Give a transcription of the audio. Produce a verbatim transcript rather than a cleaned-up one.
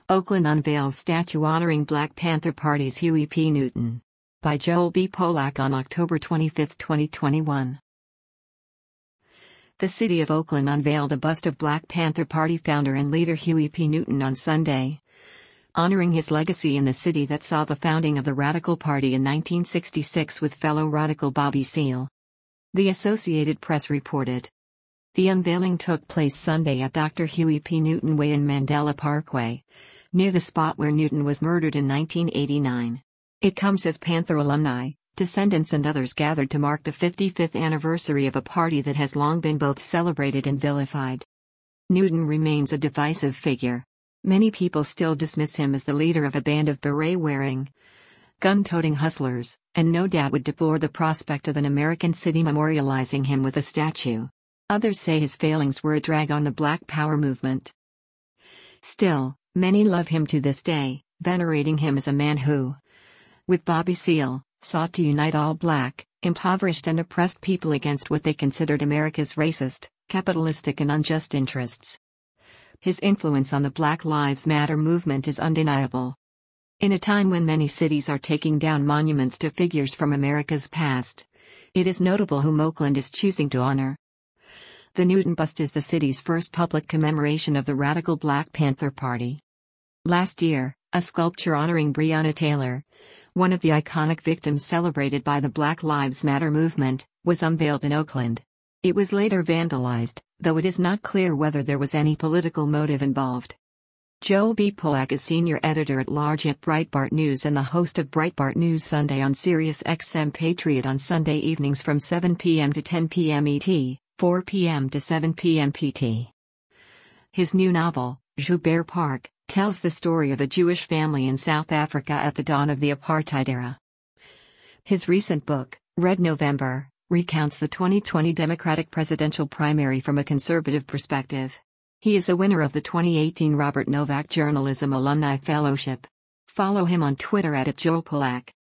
Oakland unveils statue honoring Black Panther Party's Huey P. Newton. By Joel B. Polak on October twenty-fifth, twenty twenty-one. The city of Oakland unveiled a bust of Black Panther Party founder and leader Huey P. Newton on Sunday, honoring his legacy in the city that saw the founding of the Radical Party in nineteen sixty-six with fellow radical Bobby Seale. The Associated Press reported. The unveiling took place Sunday at Doctor Huey P. Newton Way in Mandela Parkway, near the spot where Newton was murdered in nineteen eighty-nine. It comes as Panther alumni, descendants and others gathered to mark the fifty-fifth anniversary of a party that has long been both celebrated and vilified. Newton remains a divisive figure. Many people still dismiss him as the leader of a band of beret-wearing, gun-toting hustlers, and no doubt would deplore the prospect of an American city memorializing him with a statue. Others say his failings were a drag on the Black Power movement. Still, many love him to this day, venerating him as a man who, with Bobby Seale, sought to unite all black, impoverished and oppressed people against what they considered America's racist, capitalistic and unjust interests. His influence on the Black Lives Matter movement is undeniable. In a time when many cities are taking down monuments to figures from America's past, it is notable whom Oakland is choosing to honor. The Newton bust is the city's first public commemoration of the radical Black Panther Party. Last year, a sculpture honoring Breonna Taylor, one of the iconic victims celebrated by the Black Lives Matter movement, was unveiled in Oakland. It was later vandalized, though it is not clear whether there was any political motive involved. Joel B. Polak is senior editor-at-large at Breitbart News and the host of Breitbart News Sunday on Sirius X M Patriot on Sunday evenings from seven p m to ten p m E T, four p m to seven p m P T. His new novel, Joubert Park, tells the story of a Jewish family in South Africa at the dawn of the apartheid era. His recent book, Red November, recounts the twenty twenty Democratic presidential primary from a conservative perspective. He is a winner of the twenty eighteen Robert Novak Journalism Alumni Fellowship. Follow him on Twitter at Joel Polak.